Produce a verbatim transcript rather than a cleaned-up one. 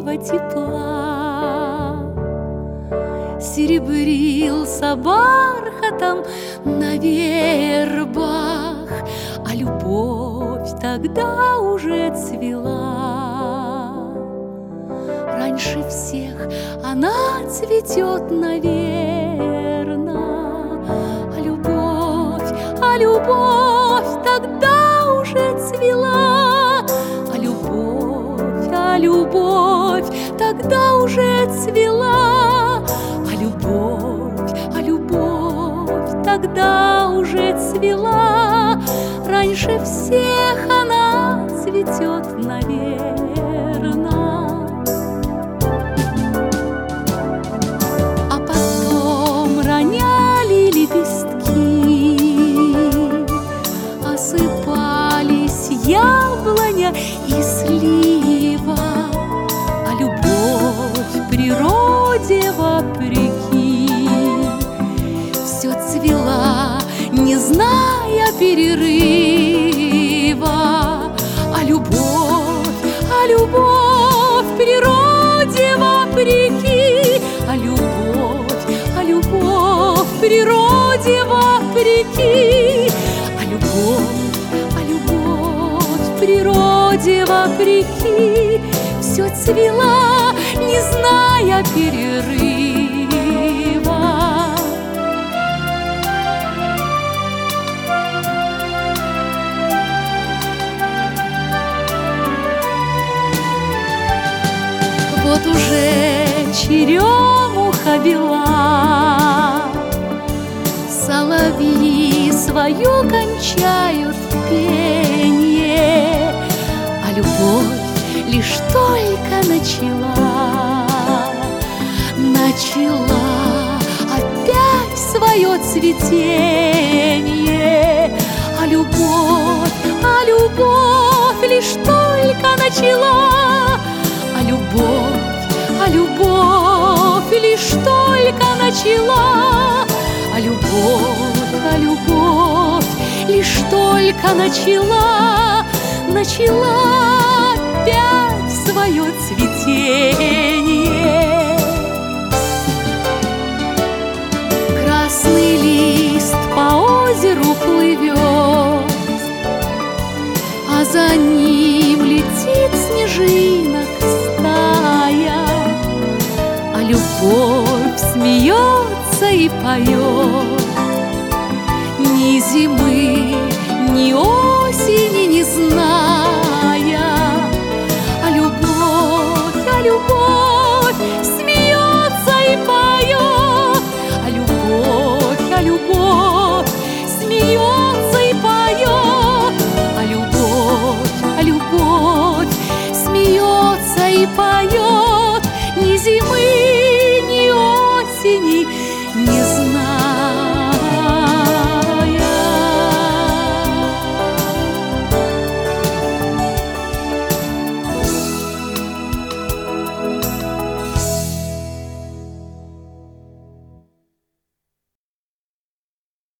летнего тепла. Серебрился бархатом на вербах, а любовь тогда уже цвела. Раньше всех она цветет, наверно, а любовь, а любовь тогда уже цвела. А любовь, а любовь тогда уже цвела. А любовь, а любовь тогда уже цвела. Раньше всех она цветет, наверно. А потом роняли лепестки, осыпались яблоня и слива. А любовь природе вопреки все цвела, не зная перерыва. А любовь, а любовь природе вопреки, а любовь, а любовь природе вопреки, а любовь, а любовь природе вопреки все цвела, не зная перерыва. Вот уже черемуха бела, соловьи свое кончают пенье, а любовь лишь только начала, начала опять свое цветение. А любовь, а любовь лишь только начала, а любовь, а любовь лишь только начала, а любовь, а любовь лишь только начала, начала опять свое цветение. Красный лист по озеру плывет, а за ним летит снежинок стая. А любовь смеется и поет, ни зимы, ни осени не знает.